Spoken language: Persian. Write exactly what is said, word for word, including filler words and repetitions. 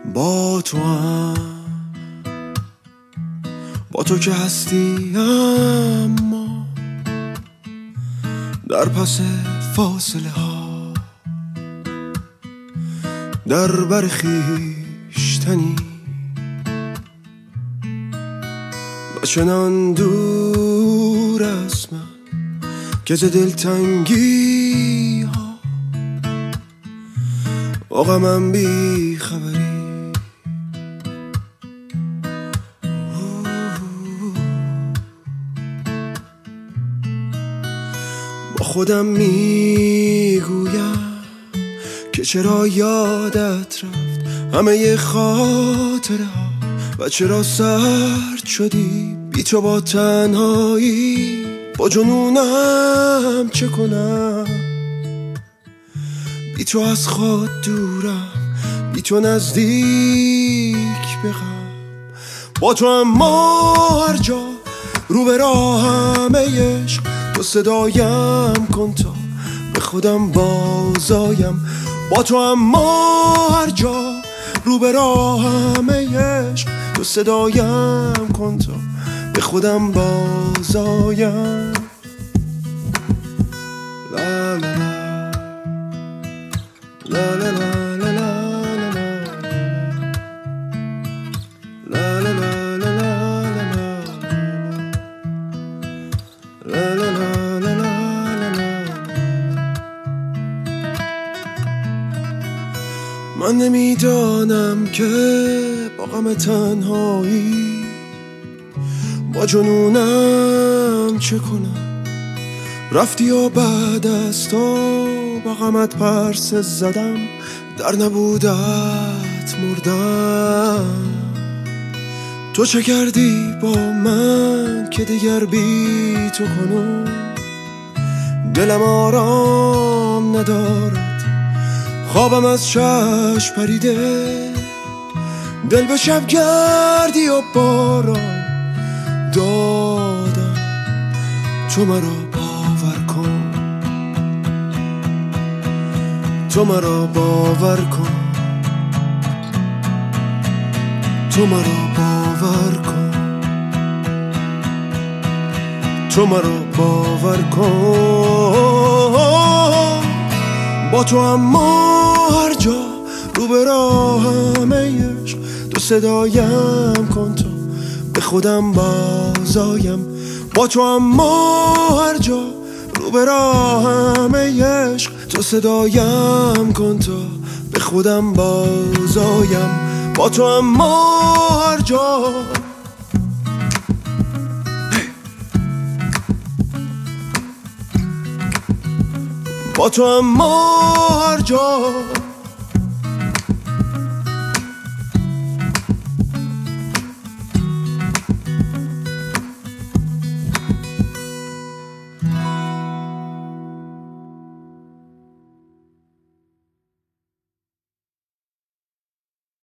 با تو هم با تو که هستی، اما در پس فاصله ها در بر خویشتنی و چنان دور از من که ز دلتنگی ها با غمم بی خبری. با خودم میگویم که چرا یادت رفت همه خاطره ها و چرا سرد شدی بی تو با تنهایی. با جنونم چه کنم، بی تو از خود دورم، بی تو نزدیک بغم. با تو اما هر جا رو به راهم عشق تو صدایم کن تا به خودم بازایم. با تو اما هر جا رو به راهم عشق تو صدایم کن تا به خودم بازایم. لا لا لا لا لا لا لا من نمیدانم که با غم تنهایی با جنونم چه کنم. رفتی و بعد از تو با غمت پرسه زدم، در نبودت مردم. تو چه کردی با من که دیگر بی تو کنم دلم آرام ندارد، خوابم از چشم پریده. دل به شب گردی و باران دادم، تو مرا باور کن، تو مرا باور کن، تو مرا باور کن، تو مرا باور کن. با تو اما هر جا رو به راهم عشق تو صدایم کن تا به خودم بازایم. با تو اما هر جا رو به راهم عشق تو صدایم کن تا به خودم بازایم. با تو اما هر جا با تو اما هر جا